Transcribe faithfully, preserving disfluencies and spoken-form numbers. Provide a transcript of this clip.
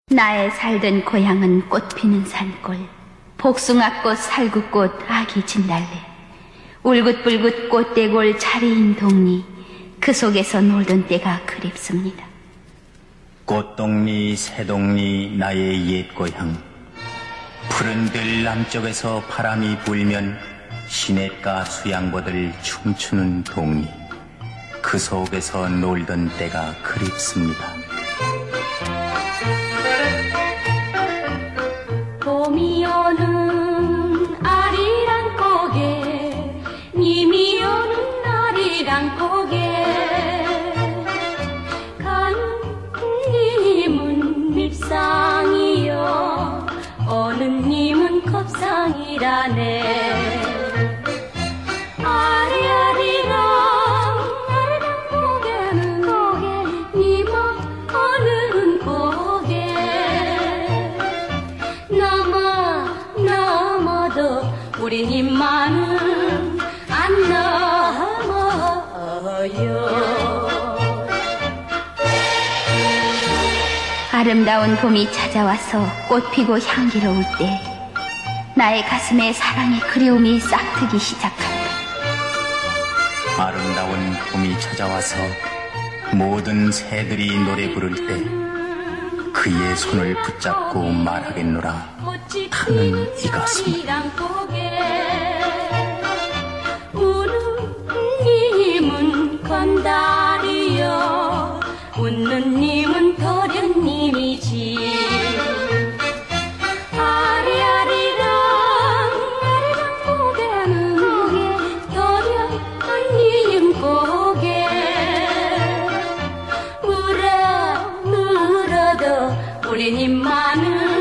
나의 살던 고향은 꽃피는 산골, 복숭아꽃, 살구꽃, 아기 진달래, 울긋불긋 꽃대골 차리인 동리, 그 속에서 놀던 때가 그립습니다. 꽃동리 새동리 나의 옛 고향, 푸른 들 남쪽에서 바람이 불면 시냇가 수양보들 춤추는 동리, 그 속에서 놀던 때가 그립습니다. 봄이 오는 아리랑 고개, 님이 오는 아리랑 고개, 가는 님은 밉상이요, 오는 님은 컵상이라네. 아리아리랑 아리랑 고개는 고개, 님 오는 고개, 넘어 넘어도 우리 님만은 안 넘어요. 아름다운 봄이 찾아와서 꽃피고 향기로울 때 나의 가슴에 사랑의 그리움이 싹트기 시작한다. 아름다운 봄이 찾아와서 모든 새들이 노래 부를 때 그의 손을 붙잡고 말하겠노라. 타는 이 가슴. 우는 님은 건달이요, 웃는 님은 도련님이지. 아리아리랑 아리랑 고개는 고개, 도련님 고개, 울어 울어도 우리 님만은